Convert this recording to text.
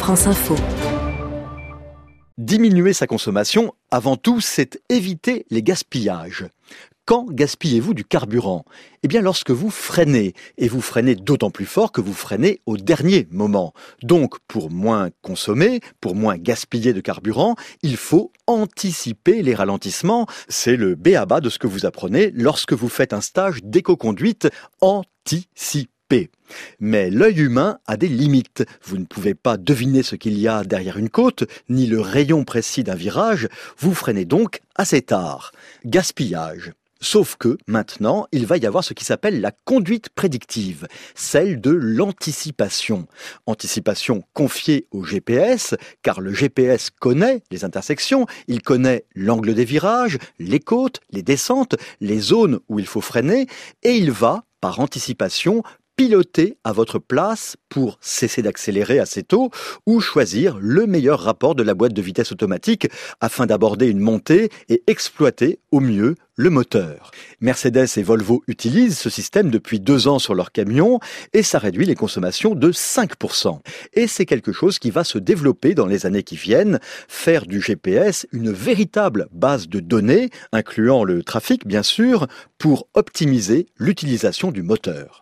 France Info. Diminuer sa consommation, avant tout, c'est éviter les gaspillages. Quand gaspillez-vous du carburant ? Eh bien, lorsque vous freinez. Et vous freinez d'autant plus fort que vous freinez au dernier moment. Donc, pour moins consommer, pour moins gaspiller de carburant, il faut anticiper les ralentissements. C'est le b.a.-ba de ce que vous apprenez lorsque vous faites un stage d'éco-conduite anticipé. Mais l'œil humain a des limites. Vous ne pouvez pas deviner ce qu'il y a derrière une côte, ni le rayon précis d'un virage. Vous freinez donc assez tard. Gaspillage. Sauf que, maintenant, il va y avoir ce qui s'appelle la conduite prédictive, celle de l'anticipation. Anticipation confiée au GPS, car le GPS connaît les intersections, il connaît l'angle des virages, les côtes, les descentes, les zones où il faut freiner, et il va, par anticipation, piloter à votre place pour cesser d'accélérer assez tôt ou choisir le meilleur rapport de la boîte de vitesse automatique afin d'aborder une montée et exploiter au mieux le moteur. Mercedes et Volvo utilisent ce système depuis 2 ans sur leurs camions et ça réduit les consommations de 5%. Et c'est quelque chose qui va se développer dans les années qui viennent, faire du GPS une véritable base de données, incluant le trafic bien sûr, pour optimiser l'utilisation du moteur.